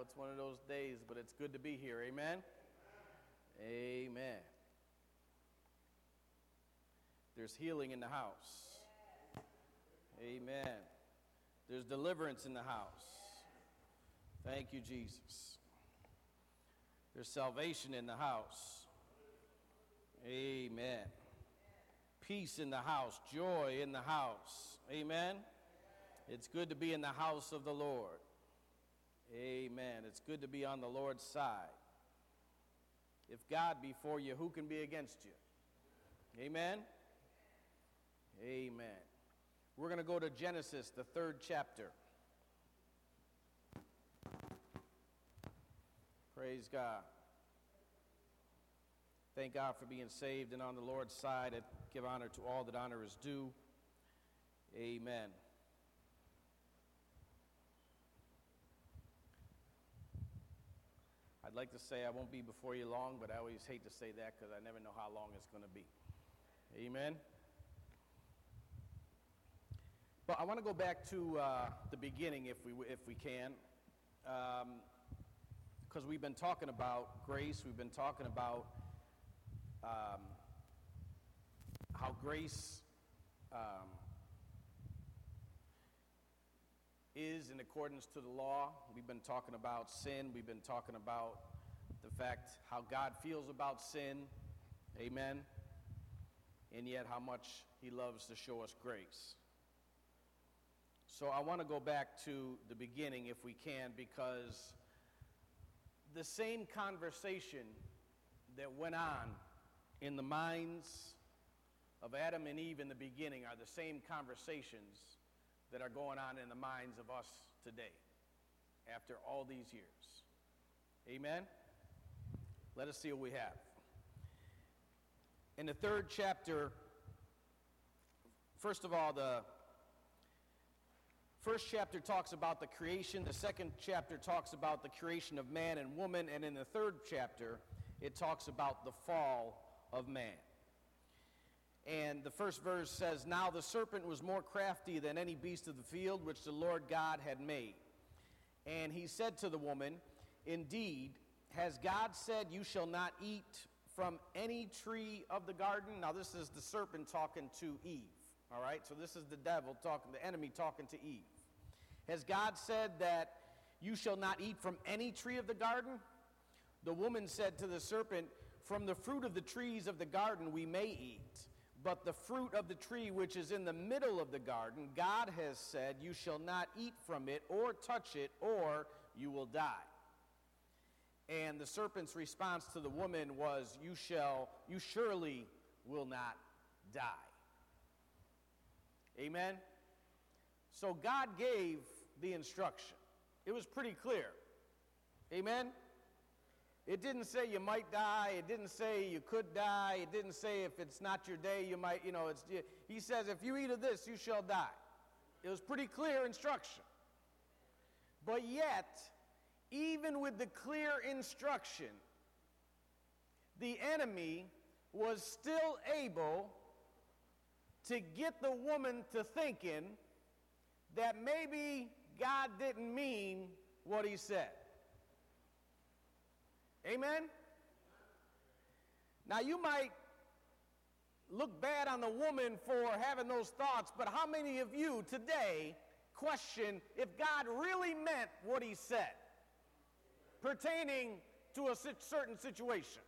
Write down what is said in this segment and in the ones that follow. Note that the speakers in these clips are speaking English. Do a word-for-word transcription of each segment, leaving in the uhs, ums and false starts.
it's one of those days, but it's good to be here. Amen? Amen. There's healing in the house. Amen. There's deliverance in the house. Thank you, Jesus. There's salvation in the house. Amen. Peace in the house. Joy in the house. Amen. It's good to be in the house of the Lord. Amen. It's good to be on the Lord's side. If God be for you, who can be against you? Amen. Amen. We're going to go to Genesis, the third chapter. Praise God. Thank God for being saved and on the Lord's side. I give honor to all that honor is due. Amen. I'd like to say I won't be before you long, but I always hate to say that because I never know how long it's going to be. Amen. But I want to go back to uh, the beginning, if we if we can, because um, we've been talking about grace. We've been talking about um, how grace um, is in accordance to the law. We've been talking about sin. We've been talking about the fact how God feels about sin. Amen. And yet how much he loves to show us grace. So I want to go back to the beginning if we can, because the same conversation that went on in the minds of Adam and Eve in the beginning are the same conversations that are going on in the minds of us today after all these years. Amen? Let us see what we have. In the third chapter, first of all, the first chapter talks about the creation. The second chapter talks about the creation of man and woman. And in the third chapter, it talks about the fall of man. And the first verse says, "Now the serpent was more crafty than any beast of the field which the Lord God had made. And he said to the woman, Indeed, has God said, you shall not eat from any tree of the garden?" Now this is the serpent talking to Eve. All right, so this is the devil talking, the enemy talking to Eve. "Has God said that you shall not eat from any tree of the garden?" The woman said to the serpent, "From the fruit of the trees of the garden we may eat, but the fruit of the tree which is in the middle of the garden, God has said, you shall not eat from it or touch it, or you will die." And the serpent's response to the woman was, "You shall, you surely will not die." Amen? So God gave the instruction. It was pretty clear. Amen? It didn't say you might die. It didn't say you could die. It didn't say if it's not your day, you might, you know, it's, he says, if you eat of this, you shall die. It was pretty clear instruction. But yet, even with the clear instruction, the enemy was still able to get the woman to thinking that maybe God didn't mean what he said. Amen? Now you might look bad on the woman for having those thoughts, but how many of you today question if God really meant what he said pertaining to a certain situation?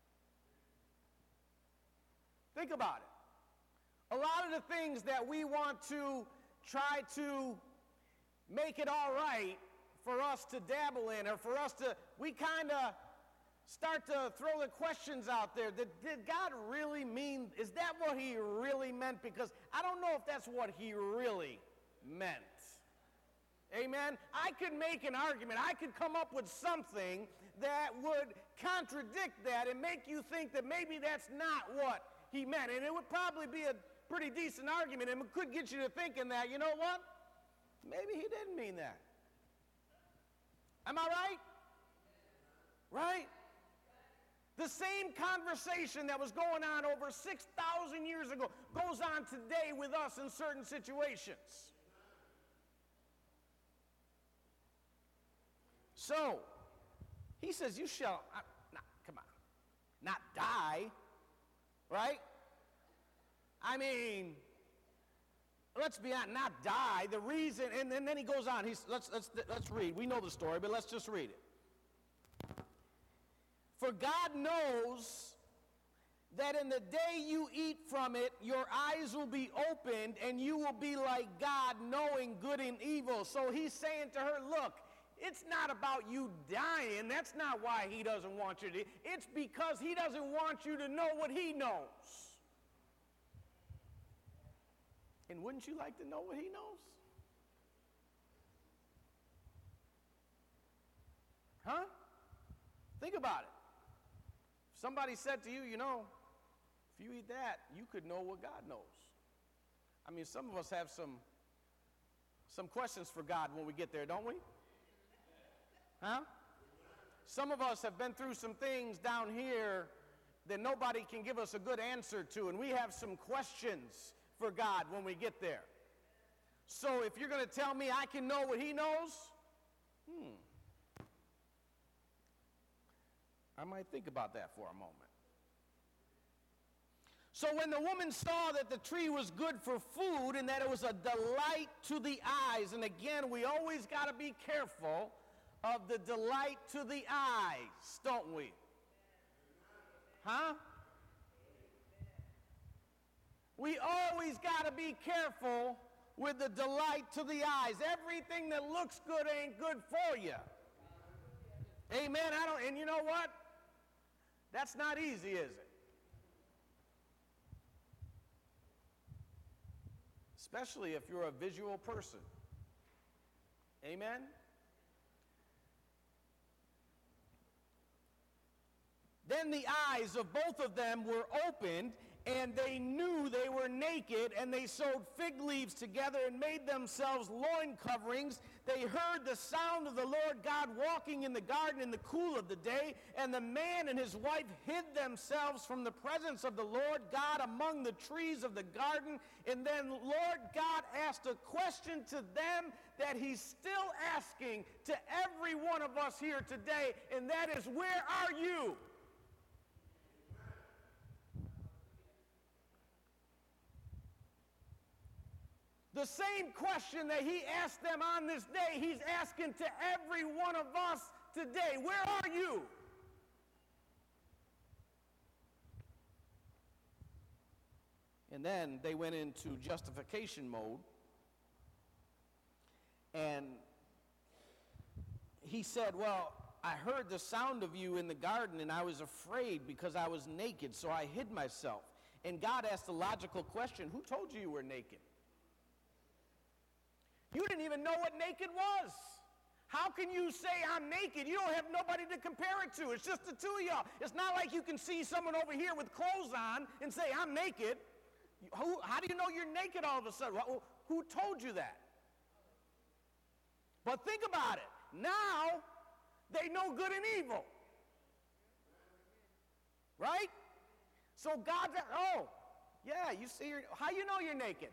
Think about it. A lot of the things that we want to try to make it all right for us to dabble in, or for us to, we kind of start to throw the questions out there. Did, did God really mean, is that what he really meant? Because I don't know if that's what he really meant. Amen? I could make an argument. I could come up with something that would contradict that and make you think that maybe that's not what he meant. And it would probably be a pretty decent argument, and it could get you to thinking that, you know what? Maybe he didn't mean that. Am I right? Right? The same conversation that was going on over six thousand years ago goes on today with us in certain situations. So, He says, you shall, uh, not, come on, not die, right? I mean, let's be honest, not die. The reason, and, and then he goes on. He's, let's, let's, let's read. We know the story, but let's just read it. For God knows that in the day you eat from it, your eyes will be opened, and you will be like God, knowing good and evil. So he's saying to her, look, it's not about you dying. That's not why he doesn't want you to. It's because he doesn't want you to know what he knows. And wouldn't you like to know what he knows? Huh? Think about it. If somebody said to you, you know, if you eat that, you could know what God knows. I mean, some of us have some, some questions for God when we get there, don't we? Huh? Some of us have been through some things down here that nobody can give us a good answer to, and we have some questions for God when we get there. So if you're going to tell me I can know what he knows, hmm, I might think about that for a moment. So when the woman saw that the tree was good for food and that it was a delight to the eyes, and again, we always got to be careful of the delight to the eyes, don't we? Huh? We always got to be careful with the delight to the eyes. Everything that looks good ain't good for you. Amen. I don't, and you know what? That's not easy, is it? Especially if you're a visual person. Amen? Then the eyes of both of them were opened, and they knew they were naked, and they sewed fig leaves together and made themselves loin coverings. They heard the sound of the Lord God walking in the garden in the cool of the day, and the man and his wife hid themselves from the presence of the Lord God among the trees of the garden. And then Lord God asked a question to them that he's still asking to every one of us here today, and that is, where are you? The same question that he asked them on this day, he's asking to every one of us today. Where are you? And then they went into justification mode. And he said, well, I heard the sound of you in the garden, and I was afraid because I was naked, so I hid myself. And God asked the logical question, who told you you were naked? You didn't even know what naked was. How can you say I'm naked? You don't have nobody to compare it to. It's just the two of y'all. It's not like you can see someone over here with clothes on and say, I'm naked. Who, how do you know you're naked all of a sudden? Who told you that? But think about it. Now, they know good and evil. Right? So God, oh, yeah, you see, you're, how you know you're naked?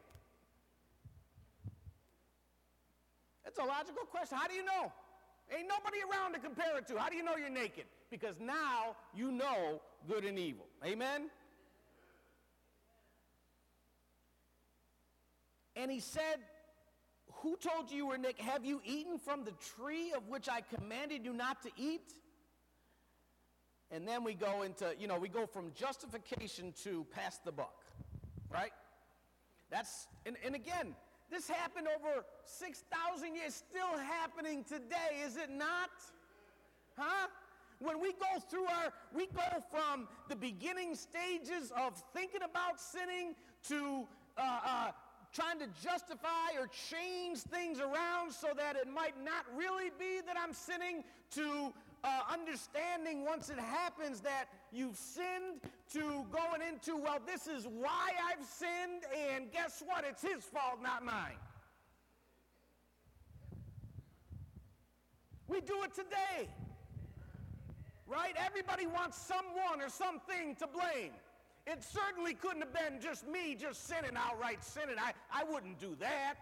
It's a logical question. How do you know? Ain't nobody around to compare it to. How do you know you're naked? Because now you know good and evil. Amen? And he said, who told you you were naked? Have you eaten from the tree of which I commanded you not to eat? And then we go into, you know, we go from justification to pass the buck. Right? That's, and, and again, this happened over six thousand years, still happening today, is it not? Huh? When we go through our, we go from the beginning stages of thinking about sinning to uh, uh, trying to justify or change things around so that it might not really be that I'm sinning, to uh, understanding once it happens that you've sinned, to going into, well, this is why I've sinned, and guess what? It's his fault, not mine. We do it today. Right? Everybody wants someone or something to blame. It certainly couldn't have been just me just sinning, outright sinning. I, I wouldn't do that.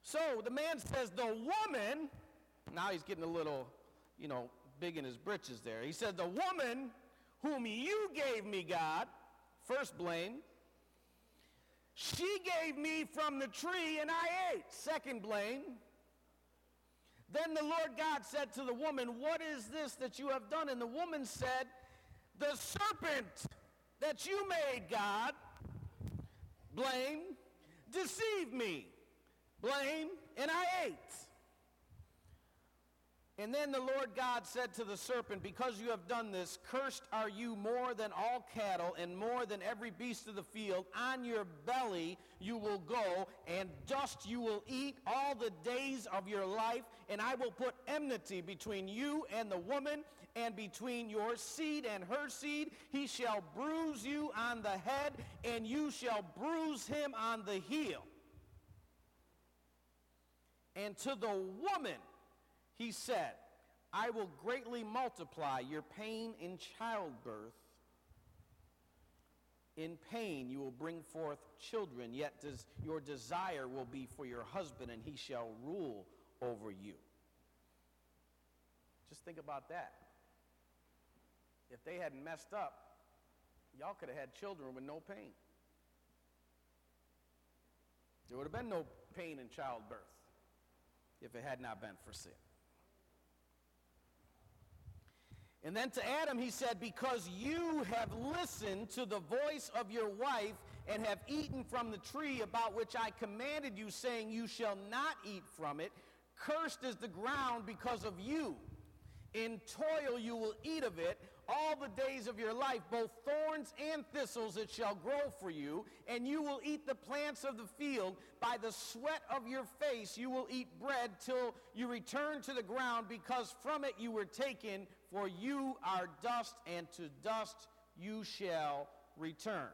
So the man says, the woman, now he's getting a little, you know, big in his britches there. He said, the woman whom you gave me, God, first blame, she gave me from the tree and I ate. Second blame. Then the Lord God said to the woman, what is this that you have done? And the woman said, the serpent that you made, God, blame, deceived me, blame, and I ate. And then the Lord God said to the serpent, because you have done this, cursed are you more than all cattle and more than every beast of the field. On your belly you will go, and dust you will eat all the days of your life. And I will put enmity between you and the woman, and between your seed and her seed. He shall bruise you on the head, and you shall bruise him on the heel. And to the woman he said, I will greatly multiply your pain in childbirth. In pain you will bring forth children, yet des- your desire will be for your husband, and he shall rule over you. Just think about that. If they hadn't messed up, y'all could have had children with no pain. There would have been no pain in childbirth if it had not been for sin. And then to Adam he said, because you have listened to the voice of your wife and have eaten from the tree about which I commanded you, saying you shall not eat from it, cursed is the ground because of you. In toil you will eat of it all the days of your life. Both thorns and thistles it shall grow for you, and you will eat the plants of the field. By the sweat of your face you will eat bread till you return to the ground, because from it you were taken, for you are dust, and to dust you shall return.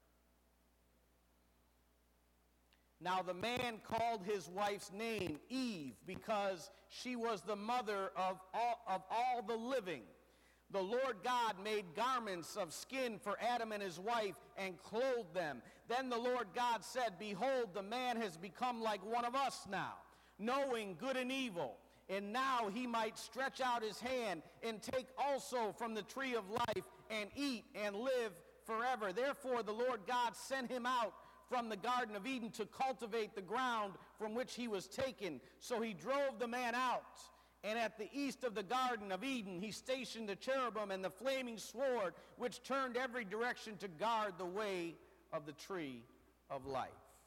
Now the man called his wife's name Eve, because she was the mother of all, of all the living. The Lord God made garments of skin for Adam and his wife and clothed them. Then the Lord God said, behold, the man has become like one of us now, knowing good and evil. And now he might stretch out his hand and take also from the tree of life and eat and live forever. Therefore the Lord God sent him out from the Garden of Eden to cultivate the ground from which he was taken. So he drove the man out. And at the east of the Garden of Eden he stationed the cherubim and the flaming sword, which turned every direction to guard the way of the tree of life.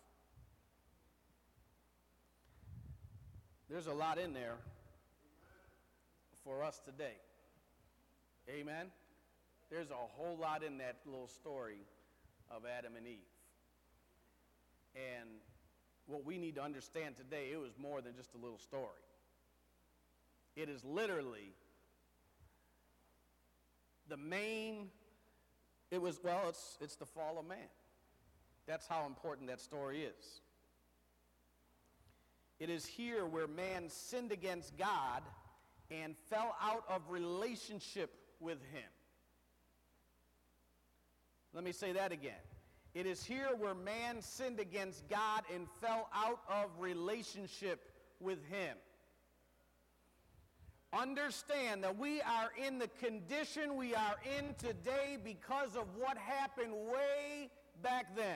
There's a lot in there for us today. Amen? There's a whole lot in that little story of Adam and Eve. And what we need to understand today, it was more than just a little story. It is literally the main, it was, well, it's, it's the fall of man. That's how important that story is. It is here where man sinned against God and fell out of relationship with him. Let me say that again. It is here where man sinned against God and fell out of relationship with him. Understand that we are in the condition we are in today because of what happened way back then.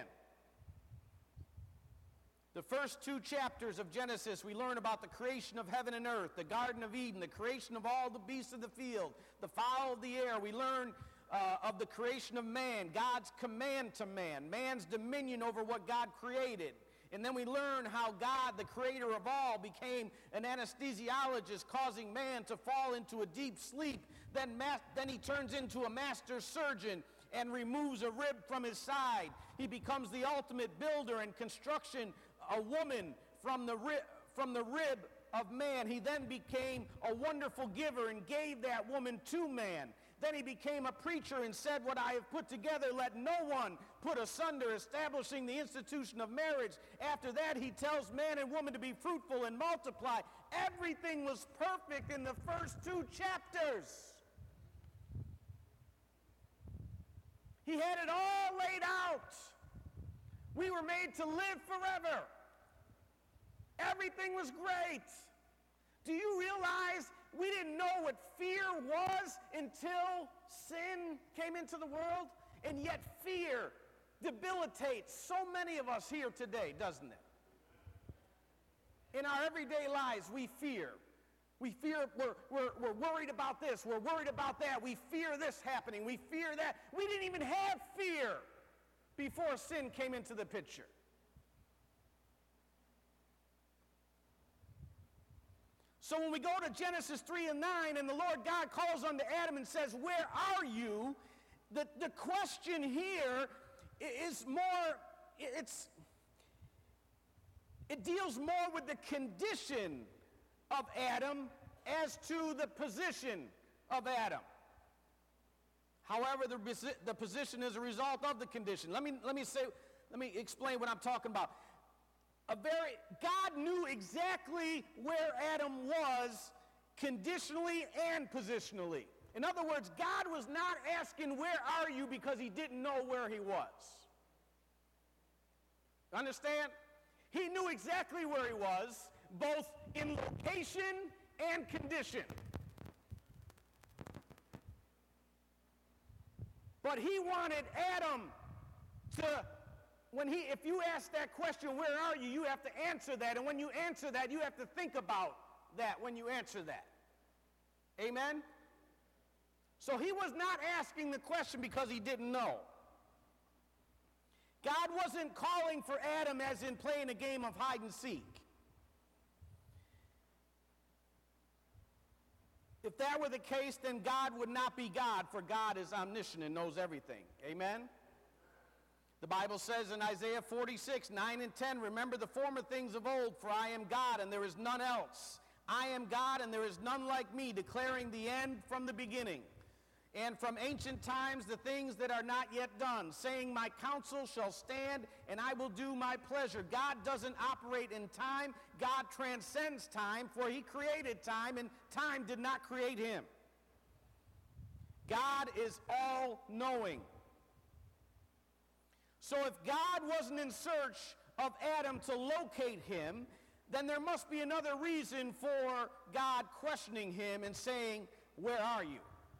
The first two chapters of Genesis, we learn about the creation of heaven and earth, the Garden of Eden, the creation of all the beasts of the field, the fowl of the air. We learn uh, of the creation of man, God's command to man, man's dominion over what God created. And then we learn how God, the creator of all, became an anesthesiologist, causing man to fall into a deep sleep. Then, ma- then he turns into a master surgeon and removes a rib from his side. He becomes the ultimate builder and construction, a woman from the, ri- from the rib of man. He then became a wonderful giver and gave that woman to man. Then he became a preacher and said, what I have put together, let no one put asunder, establishing the institution of marriage. After that, he tells man and woman to be fruitful and multiply. Everything was perfect in the first two chapters. He had it all laid out. We were made to live forever. Everything was great. Do you realize we didn't know what fear was until sin came into the world? And yet fear debilitates so many of us here today, doesn't it? In our everyday lives, we fear. We fear, we're, we're, we're worried about this, we're worried about that, we fear this happening, we fear that. We didn't even have fear before sin came into the picture. So when we go to Genesis three and nine, and the Lord God calls unto Adam and says, where are you? The, the question here is more, it's, it deals more with the condition of Adam as to the position of Adam. However, the, the position is a result of the condition. Let me, let me say, let me explain what I'm talking about. A very, God knew exactly where Adam was conditionally and positionally. In other words, God was not asking, where are you, because he didn't know where he was. Understand? He knew exactly where he was, both in location and condition. But he wanted Adam to, when he, if you ask that question, where are you, you have to answer that. And when you answer that, you have to think about that when you answer that. Amen? So he was not asking the question because he didn't know. God wasn't calling for Adam as in playing a game of hide and seek. If that were the case, then God would not be God, for God is omniscient and knows everything. Amen? The Bible says in Isaiah forty-six, nine and ten, remember the former things of old, for I am God and there is none else. I am God and there is none like me, declaring the end from the beginning. And from ancient times the things that are not yet done, saying my counsel shall stand and I will do my pleasure. God doesn't operate in time. God transcends time, for he created time and time did not create him. God is all-knowing. So if God wasn't in search of Adam to locate him, then there must be another reason for God questioning him and saying, where are you?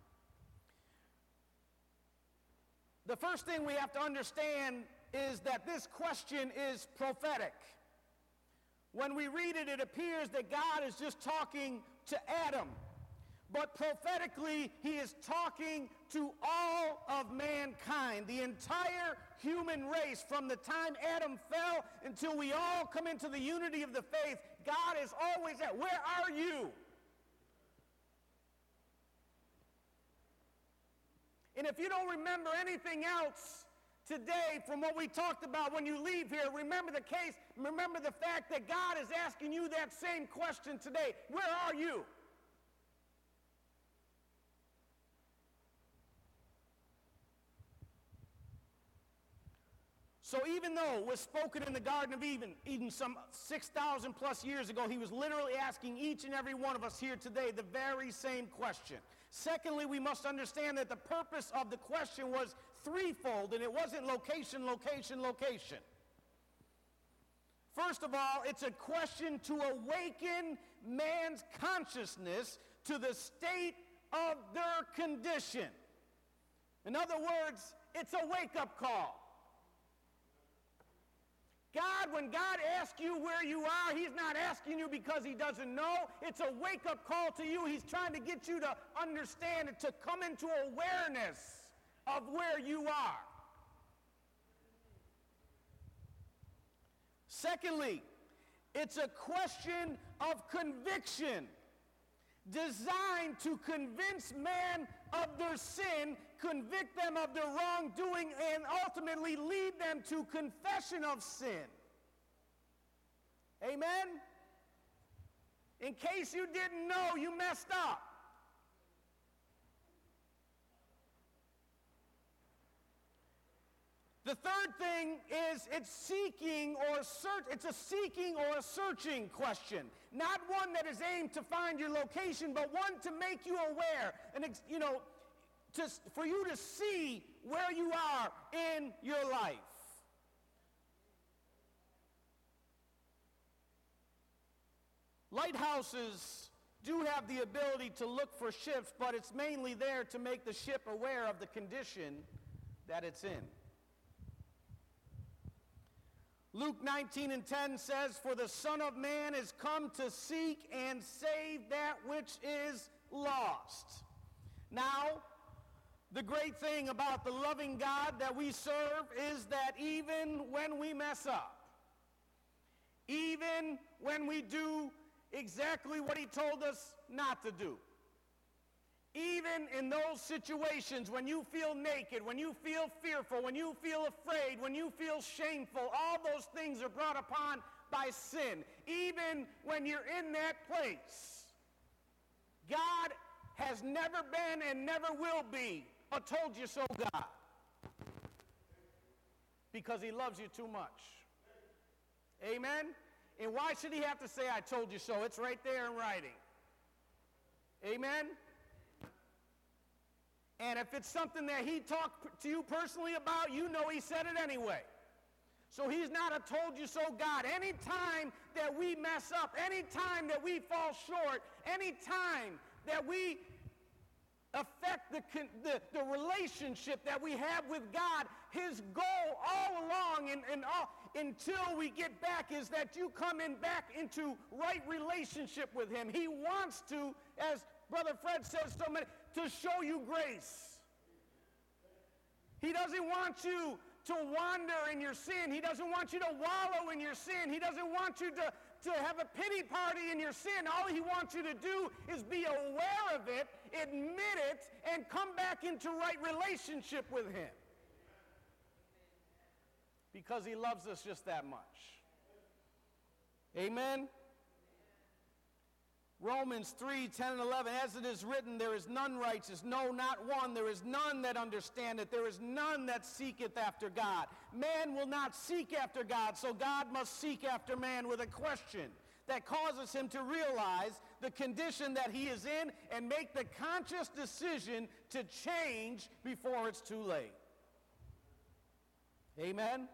The first thing we have to understand is that this question is prophetic. When we read it, it appears that God is just talking to Adam. But prophetically, he is talking to all of mankind, the entire human race, from the time Adam fell until we all come into the unity of the faith. God is always at, where are you? And if you don't remember anything else today from what we talked about when you leave here, remember the case, remember the fact that God is asking you that same question today. Where are you? So even though it was spoken in the Garden of Eden, Eden some six thousand plus years ago, he was literally asking each and every one of us here today the very same question. Secondly, we must understand that the purpose of the question was threefold, and it wasn't location, location, location. First of all, it's a question to awaken man's consciousness to the state of their condition. In other words, it's a wake-up call. God, when God asks you where you are, he's not asking you because he doesn't know. It's a wake-up call to you. He's trying to get you to understand it, to come into awareness of where you are. Secondly, it's a question of conviction, designed to convince man of their sin, convict them of their wrongdoing, and ultimately lead them to confession of sin. Amen? In case you didn't know, you messed up. The third thing is it's seeking or search, it's a seeking or a searching question. Not one that is aimed to find your location, but one to make you aware and, you know, to, for you to see where you are in your life. Lighthouses do have the ability to look for ships, but it's mainly there to make the ship aware of the condition that it's in. Luke nineteen and ten says, "For the Son of Man is come to seek and save that which is lost." Now, the great thing about the loving God that we serve is that even when we mess up, even when we do exactly what he told us not to do, even in those situations when you feel naked, when you feel fearful, when you feel afraid, when you feel shameful, all those things are brought upon by sin. Even when you're in that place, God has never been and never will be a told-you-so God, because he loves you too much. Amen? And why should he have to say, "I told you so"? It's right there in writing. Amen? And if it's something that he talked to you personally about, you know he said it anyway. So he's not a told-you-so God. Anytime that we mess up, anytime that we fall short, anytime that we affect the, the, the relationship that we have with God, his goal all along and, and all, until we get back is that you come in back into right relationship with him. He wants to, as Brother Fred says so many, to show you grace. He doesn't want you to wander in your sin. He doesn't want you to wallow in your sin. He doesn't want you to, to have a pity party in your sin. All he wants you to do is be aware of it, admit it, and come back into right relationship with him. Because he loves us just that much. Amen? Romans three, ten and eleven, "As it is written, there is none righteous, no, not one. There is none that understandeth. There is none that seeketh after God." Man will not seek after God, so God must seek after man with a question that causes him to realize the condition that he is in and make the conscious decision to change before it's too late. Amen?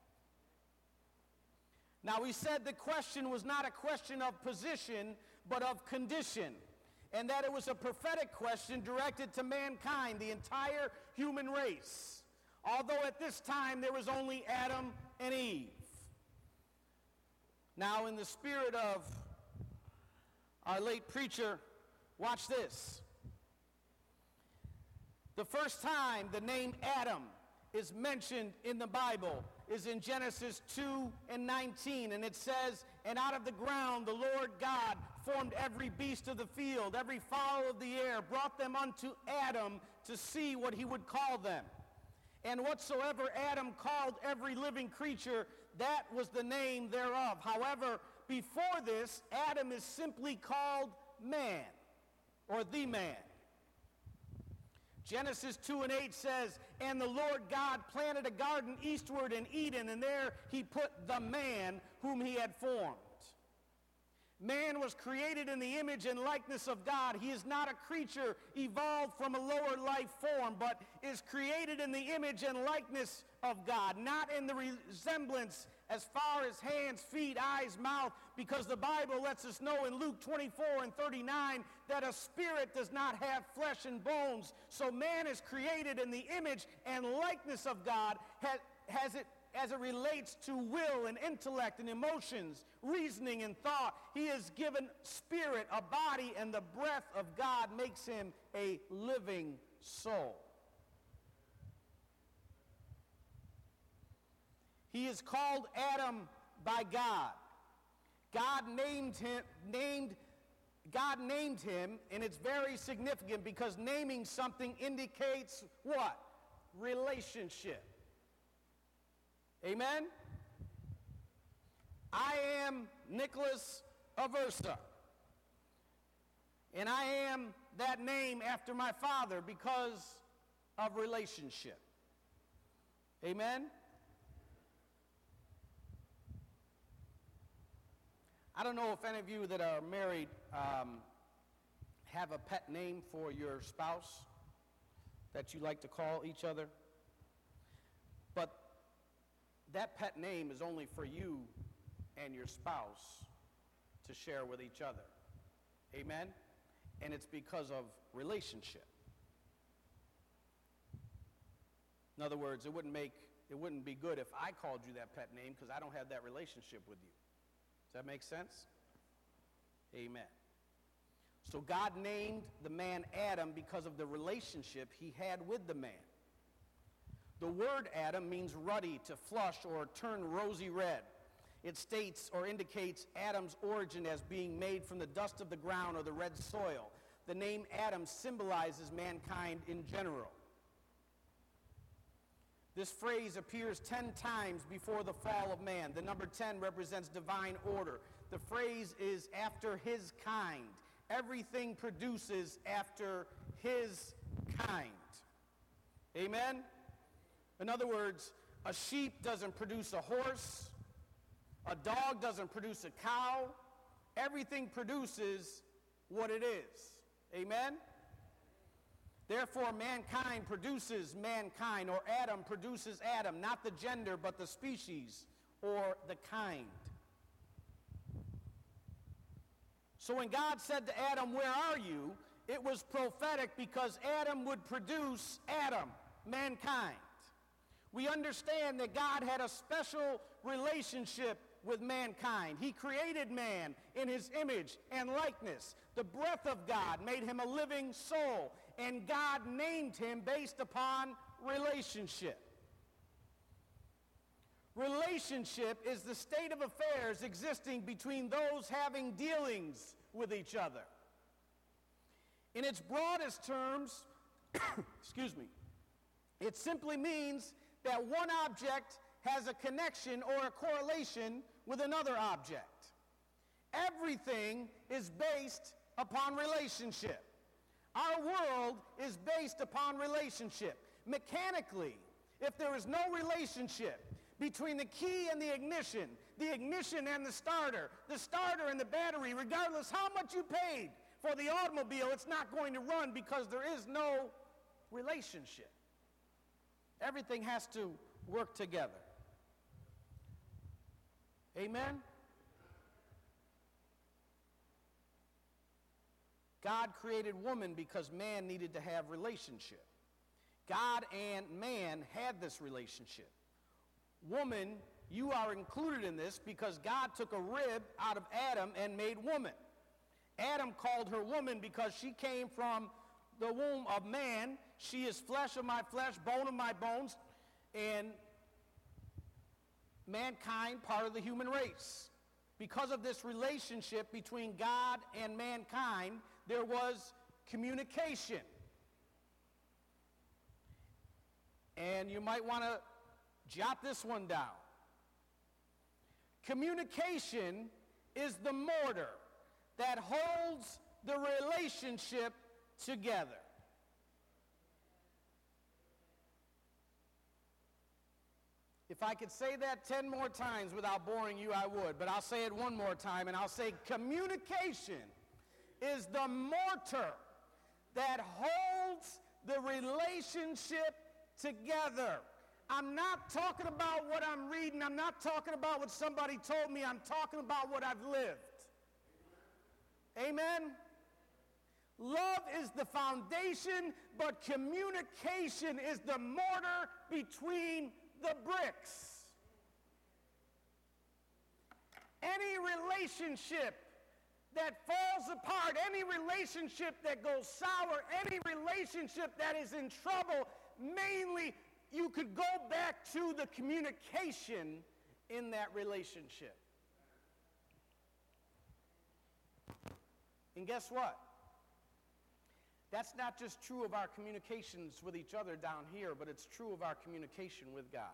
Now, we said the question was not a question of position, but of condition, and that it was a prophetic question directed to mankind, the entire human race, although at this time there was only Adam and Eve. Now, in the spirit of our late preacher, watch this. The first time the name Adam is mentioned in the Bible is in Genesis two and nineteen, and it says, "And out of the ground the Lord God formed every beast of the field, every fowl of the air, brought them unto Adam to see what he would call them. And whatsoever Adam called every living creature, that was the name thereof." However, before this, Adam is simply called man, or the man. Genesis two and eight says, "And the Lord God planted a garden eastward in Eden, and there he put the man whom he had formed." Man was created in the image and likeness of God. He is not a creature evolved from a lower life form, but is created in the image and likeness of God, not in the resemblance as far as hands, feet, eyes, mouth, because the Bible lets us know in Luke twenty-four and thirty-nine that a spirit does not have flesh and bones. So man is created in the image and likeness of God, has, has it as it relates to will and intellect and emotions, reasoning and thought. He is given spirit, a body, and the breath of God makes him a living soul. He is called Adam by God. God named him, named, God named him, and it's very significant because naming something indicates what? Relationship. Amen? I am Nicholas Aversa, and I am that name after my father because of relationship. Amen? I don't know if any of you that are married um, have a pet name for your spouse that you like to call each other, but that pet name is only for you and your spouse to share with each other. Amen? And it's because of relationship. In other words, it wouldn't make, it wouldn't be good if I called you that pet name because I don't have that relationship with you. Does that make sense? Amen. So God named the man Adam because of the relationship he had with the man. The word Adam means ruddy, to flush, or turn rosy red. It states or indicates Adam's origin as being made from the dust of the ground or the red soil. The name Adam symbolizes mankind in general. This phrase appears ten times before the fall of man. The number ten represents divine order. The phrase is after his kind. Everything produces after his kind. Amen? In other words, a sheep doesn't produce a horse. A dog doesn't produce a cow. Everything produces what it is. Amen? Therefore, mankind produces mankind, or Adam produces Adam, not the gender, but the species, or the kind. So when God said to Adam, "Where are you?" it was prophetic because Adam would produce Adam, mankind. We understand that God had a special relationship with mankind. He created man in his image and likeness. The breath of God made him a living soul, and God named him based upon relationship. Relationship is the state of affairs existing between those having dealings with each other. In its broadest terms, excuse me, it simply means that one object has a connection or a correlation with another object. Everything is based upon relationship. Our world is based upon relationship. Mechanically, if there is no relationship between the key and the ignition, the ignition and the starter, the starter and the battery, regardless how much you paid for the automobile, it's not going to run because there is no relationship. Everything has to work together. Amen? God created woman because man needed to have relationship. God and man had this relationship. Woman, you are included in this because God took a rib out of Adam and made woman. Adam called her woman because she came from the womb of man. She is flesh of my flesh, bone of my bones, and mankind, part of the human race. Because of this relationship between God and mankind, there was communication. And you might want to jot this one down. Communication is the mortar that holds the relationship together. If I could say that ten more times without boring you, I would. But I'll say it one more time, and I'll say communication is the mortar that holds the relationship together. I'm not talking about what I'm reading. I'm not talking about what somebody told me. I'm talking about what I've lived. Amen? Love is the foundation, but communication is the mortar between the bricks. Any relationship that falls apart, any relationship that goes sour, any relationship that is in trouble, mainly you could go back to the communication in that relationship. And guess what? That's not just true of our communications with each other down here, but it's true of our communication with God.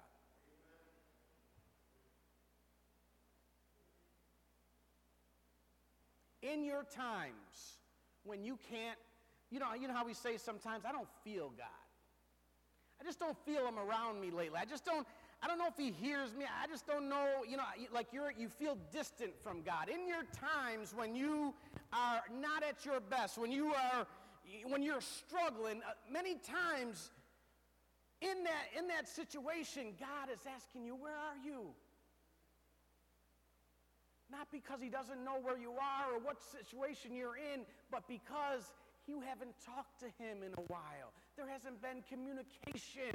In your times when you can't, you know, you know how we say sometimes, I don't feel God. I just don't feel him around me lately. I just don't, I don't know if he hears me. I just don't know, you know, like you're, you feel distant from God. In your times when you are not at your best, when you are, when you're struggling, uh, many times in that, in that situation, God is asking you, where are you? Not because he doesn't know where you are or what situation you're in, but because you haven't talked to him in a while. There hasn't been communication.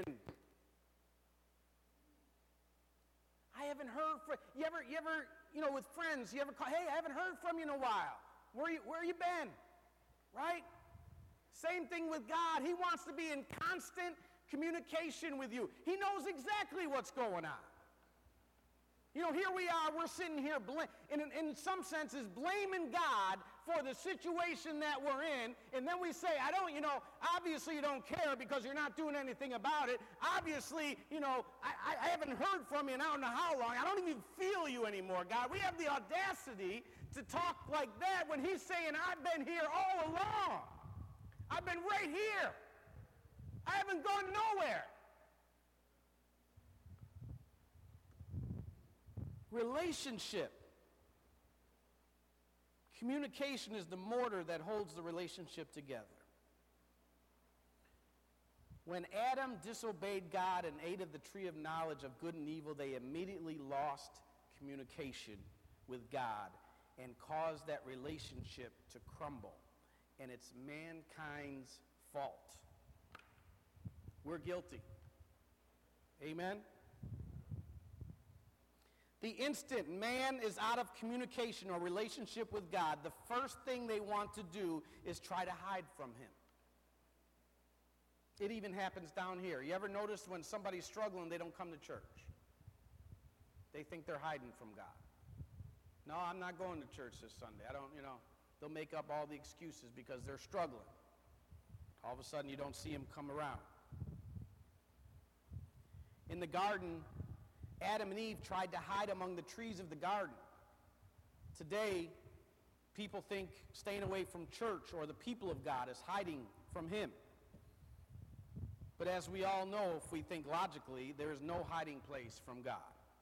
I haven't heard from, you ever, you ever, you know, with friends, you ever call, hey, I haven't heard from you in a while. Where you, where you been? Right? Same thing with God. He wants to be in constant communication with you. He knows exactly what's going on. You know, here we are, we're sitting here, bl- in, in some senses, blaming God for the situation that we're in, and then we say, I don't, you know, obviously you don't care because you're not doing anything about it. Obviously, you know, I, I haven't heard from you in I don't know how long. I don't even feel you anymore, God. We have the audacity to talk like that when he's saying, I've been here all along. I've been right here. I haven't gone nowhere. Relationship. Communication is the mortar that holds the relationship together. When Adam disobeyed God and ate of the tree of knowledge of good and evil, they immediately lost communication with God and caused that relationship to crumble. And it's mankind's fault. We're guilty. Amen? The instant man is out of communication or relationship with God, the first thing they want to do is try to hide from him. It even happens down here. You ever notice when somebody's struggling, they don't come to church? They think they're hiding from God. No, I'm not going to church this Sunday. I don't, you know, they'll make up all the excuses because they're struggling. All of a sudden, you don't see them come around. In the garden, Adam and Eve tried to hide among the trees of the garden. Today, people think staying away from church or the people of God is hiding from him. But as we all know, if we think logically, there is no hiding place from God.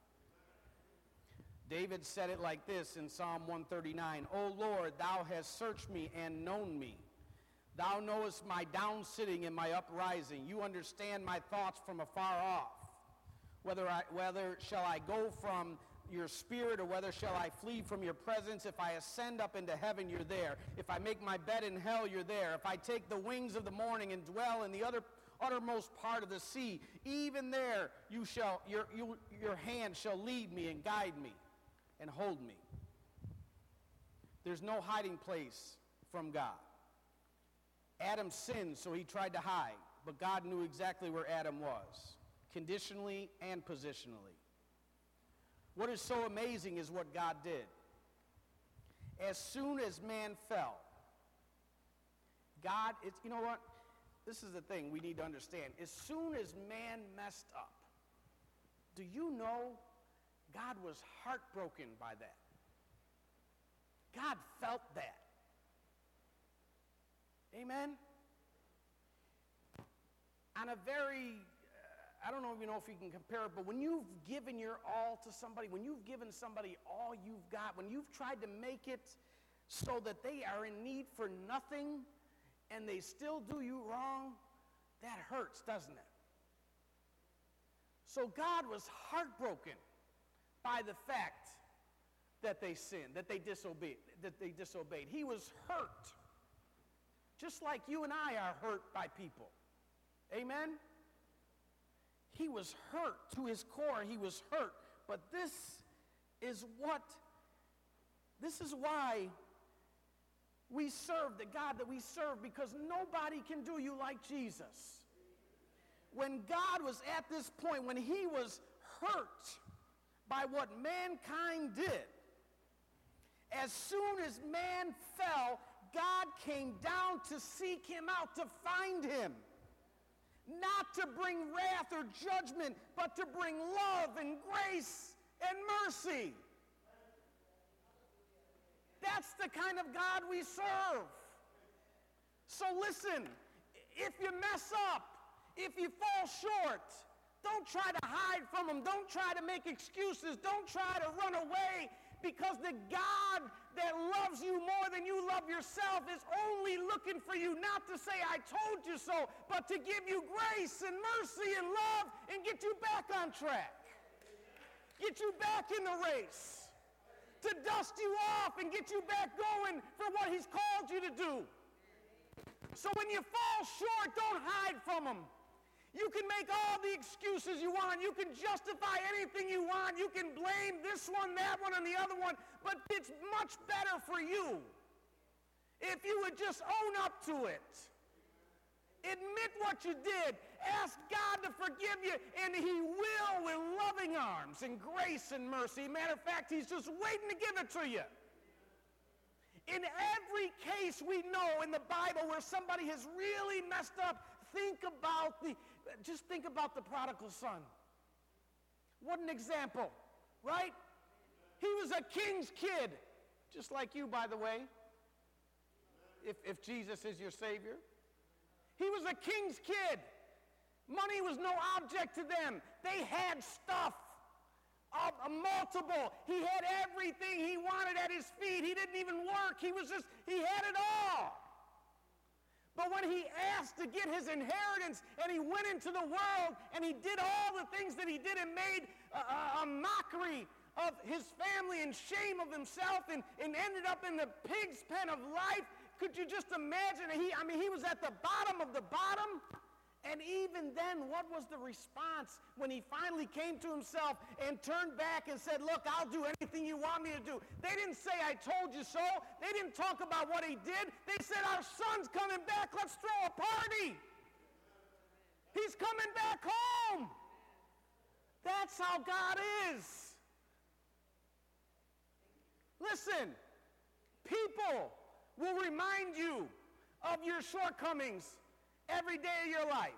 David said it like this in Psalm one thirty-nine, O Lord, thou hast searched me and known me. Thou knowest my down sitting and my uprising. You understand my thoughts from afar off. Whether, I, whether shall I go from your spirit or whether shall I flee from your presence? If I ascend up into heaven, you're there. If I make my bed in hell, you're there. If I take the wings of the morning and dwell in the other, uttermost part of the sea, even there you shall, your, you, your hand shall lead me and guide me and hold me. There's no hiding place from God. Adam sinned, so he tried to hide, but God knew exactly where Adam was, conditionally and positionally. What is so amazing is what God did. As soon as man fell, God, it's, you know what? This is the thing we need to understand. As soon as man messed up, do you know God was heartbroken by that? God felt that. Amen? On a very, uh, I don't know if you know if you can compare it, but when you've given your all to somebody, when you've given somebody all you've got, when you've tried to make it so that they are in need for nothing and they still do you wrong, that hurts, doesn't it? So God was heartbroken by the fact that they sinned, that they disobeyed, that they disobeyed. He was hurt. Just like you and I are hurt by people. Amen? He was hurt to his core. He was hurt. But this is what, this is why we serve the God that we serve, because nobody can do you like Jesus. When God was at this point, when he was hurt by what mankind did, as soon as man fell, God came down to seek him out, to find him. Not to bring wrath or judgment, but to bring love and grace and mercy. That's the kind of God we serve. So listen, if you mess up, if you fall short, don't try to hide from him. Don't try to make excuses. Don't try to run away, because the God that loves you more than you love yourself is only looking for you not to say, I told you so, but to give you grace and mercy and love and get you back on track. Get you back in the race. to dust you off and get you back going for what he's called you to do. So when you fall short, don't hide from him. You can make all the excuses you want. You can justify anything you want. You can blame this one, that one, and the other one. But it's much better for you if you would just own up to it. Admit what you did. Ask God to forgive you, and he will with loving arms and grace and mercy. Matter of fact, he's just waiting to give it to you. In every case we know in the Bible where somebody has really messed up, think about the, just think about the prodigal son. What an example, right? He was a king's kid, just like you, by the way, if, if Jesus is your Savior. He was a king's kid. Money was no object to them. They had stuff, a, a multiple. He had everything he wanted at his feet. He didn't even work. He was just, he had it all. But when he asked to get his inheritance and he went into the world and he did all the things that he did and made a, a mockery of his family and shame of himself and, and ended up in the pig's pen of life, could you just imagine? He, I mean, he was at the bottom of the bottom. And even then, what was the response when he finally came to himself and turned back and said, look, I'll do anything you want me to do? They didn't say, I told you so. They didn't talk about what he did. They said, our son's coming back. Let's throw a party. He's coming back home. That's how God is. Listen, people will remind you of your shortcomings every day of your life.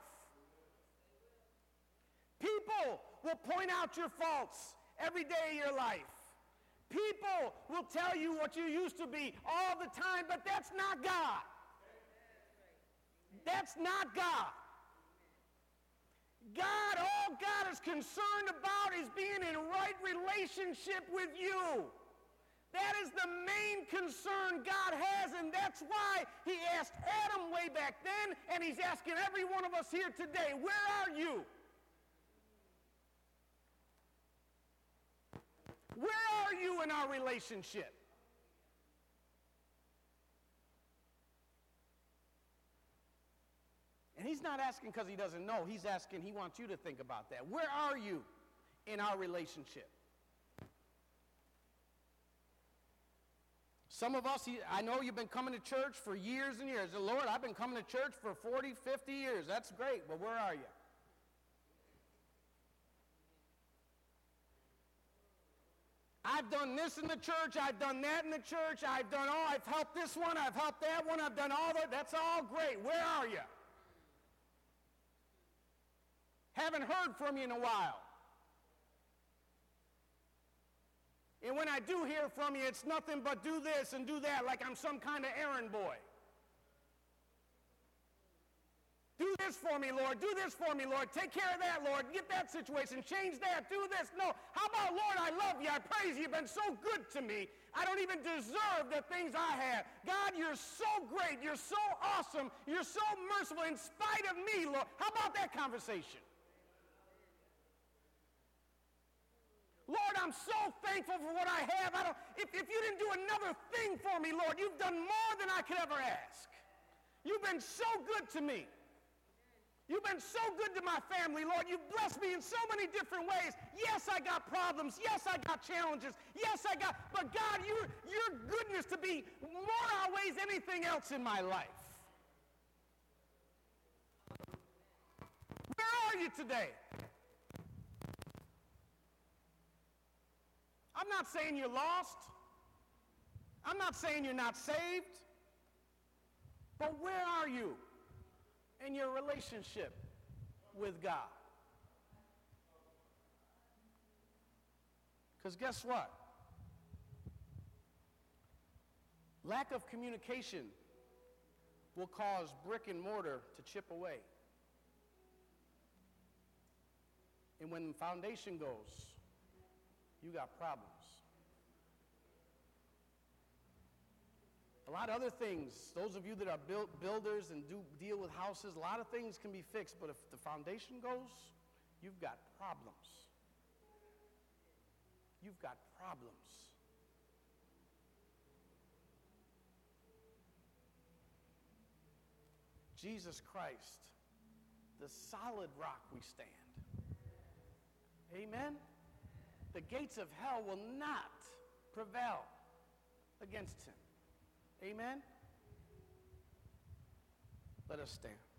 People will point out your faults every day of your life. People will tell you what you used to be all the time, but that's not God. That's not God. God, all God is concerned about is being in right relationship with you. That is the main concern God has, and that's why he asked Adam way back then, and he's asking every one of us here today, where are you? Where are you in our relationship? And he's not asking because he doesn't know. He's asking, he wants you to think about that. Where are you in our relationship? Some of us, I know you've been coming to church for years and years. Lord, I've been coming to church for forty, fifty years. That's great, but where are you? I've done this in the church. I've done that in the church. I've done all. I've helped this one. I've helped that one. I've done all that. That's all great. Where are you? Haven't heard from you in a while. And when I do hear from you, it's nothing but do this and do that, like I'm some kind of errand boy. Do this for me, Lord. Do this for me, Lord. Take care of that, Lord. Get that situation. Change that. Do this. No. How about, Lord, I love you. I praise you. You've been so good to me. I don't even deserve the things I have. God, you're so great. You're so awesome. You're so merciful in spite of me, Lord. How about that conversation? Lord, I'm so thankful for what I have. I don't, if, if you didn't do another thing for me, Lord, you've done more than I could ever ask. You've been so good to me. You've been so good to my family, Lord. You've blessed me in so many different ways. Yes, I got problems. Yes, I got challenges. Yes, I got, but God, your, your goodness to be more outweighs anything else in my life. Where are you today? I'm not saying you're lost. I'm not saying you're not saved. But where are you in your relationship with God? Because guess what? Lack of communication will cause brick and mortar to chip away. And when the foundation goes, you got problems. A lot of other things, those of you that are build, builders and do deal with houses, a lot of things can be fixed, but if the foundation goes, you've got problems. You've got problems. Jesus Christ, the solid rock we stand. Amen? The gates of hell will not prevail against him. Amen? Let us stand.